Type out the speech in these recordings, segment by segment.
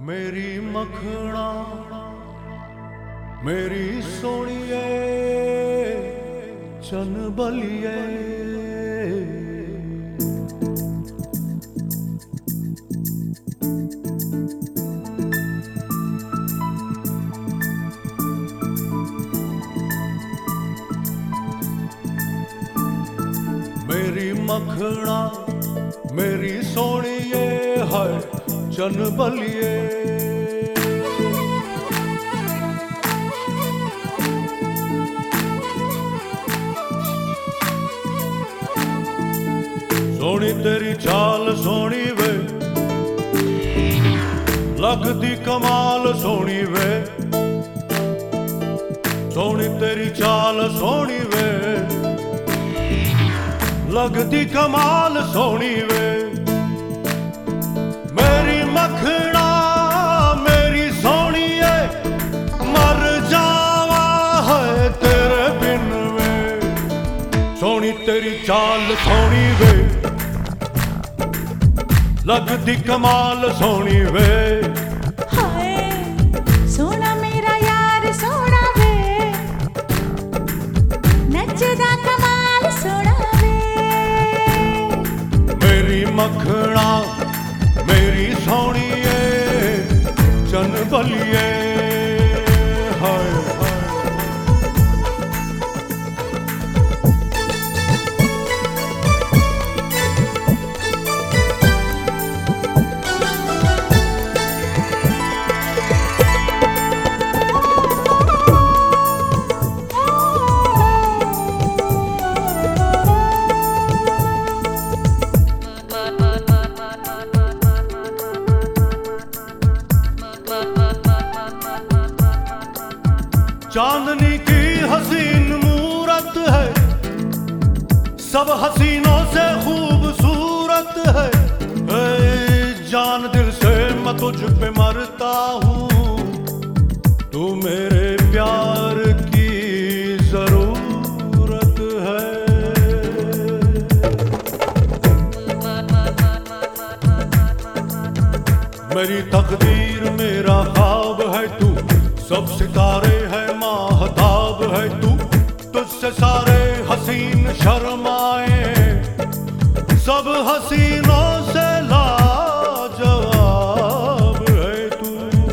मेरी मखना मेरी सोनिए चन बलिए मेरी मखना मेरी सोनिए है चन बलिए सोनी तेरी चाल सोनी वे लगदी कमाल सोनी वे सोनी तेरी चाल सोनी वे लगदी कमाल सोनी वे मेरी मखना मेरी सोनिए मर जावा है तेरे बिन वे सोनी तेरी चाल सोनी वे लगदी कमाल सोनी वे हाय सोना मेरा यार सोना वे नचदा कमाल सोना वे मेरी मखना मेरी सोनिए चन बलिए हाय चांदनी की हसीन मूरत है सब हसीनों से खूबसूरत है जान दिल से मैं तुझ पे मरता हूँ तू मेरे प्यार की जरूरत है मेरी तकदीर मेरा ख्वाब है तू सब सितारे है महताब है तू तुझसे सारे हसीन शर्माए सब हसीनों से लाजवाब है तू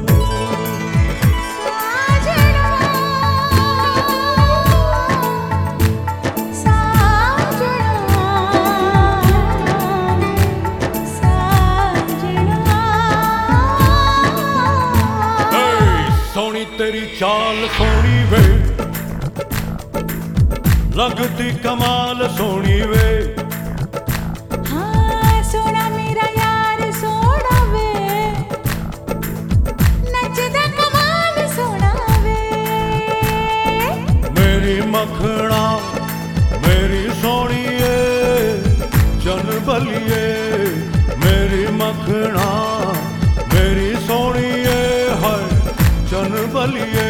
सोनी तेरी चाल सोनी वे लगती कमाल सोनी वे हाँ सोना मेरा यार सोना वे नचदा कमाल सोना वे मेरी मखना मेरी सोनिए चन बलिए मेरी मखना मेरी सोनिए है चन बलिए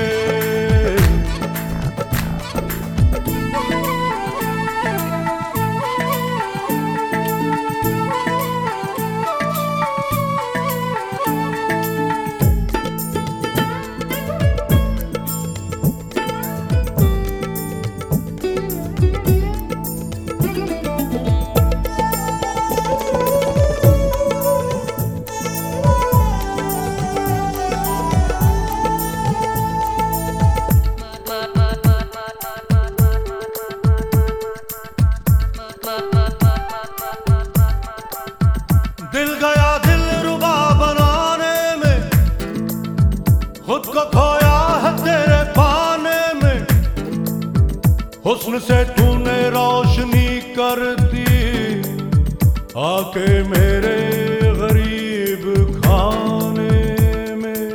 दिल गया दिल रुबा बनाने में खुद को खोया है तेरे पाने में हुस्न से तूने रोशनी कर दी आके मेरे गरीब खाने में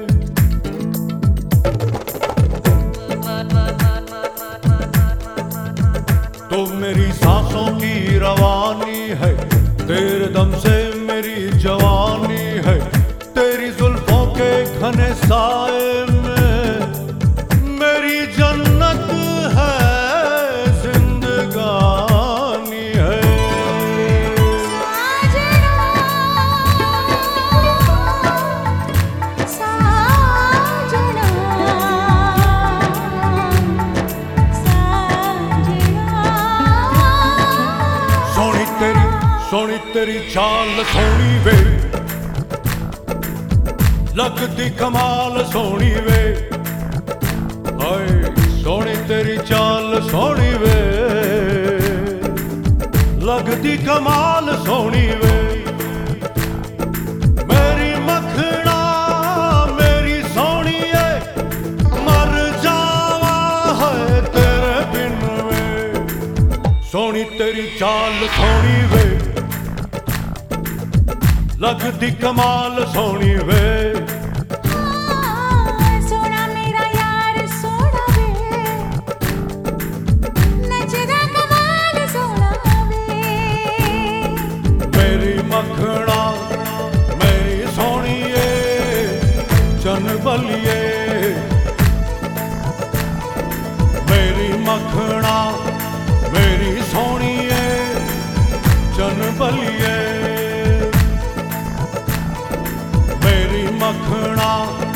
तो मेरी सांसों की रवानी है तेरे दम से मेरी जवानी है तेरी जुल्फों के घने साए में मेरी जन्नत है जिंदगानी है तेरी चाल सोनी वे, लगदी कमाल सोनी वे, हाय सोनी तेरी चाल सोनी वे, लगदी कमाल सोनी वे। मेरी मखना मेरी सोनी है, मर जावा है तेरे बिन वे, सोनी तेरी चाल सोनी वे, लगदी कमाल सोनी वे। सोना मेरा यार सोना वे, नचदा कमाल सोना वे। मेरी मखना मेरी सोनिए चन बलिए, मेरी मखना मेरी सोनिए चन बलिए, मेरी मखना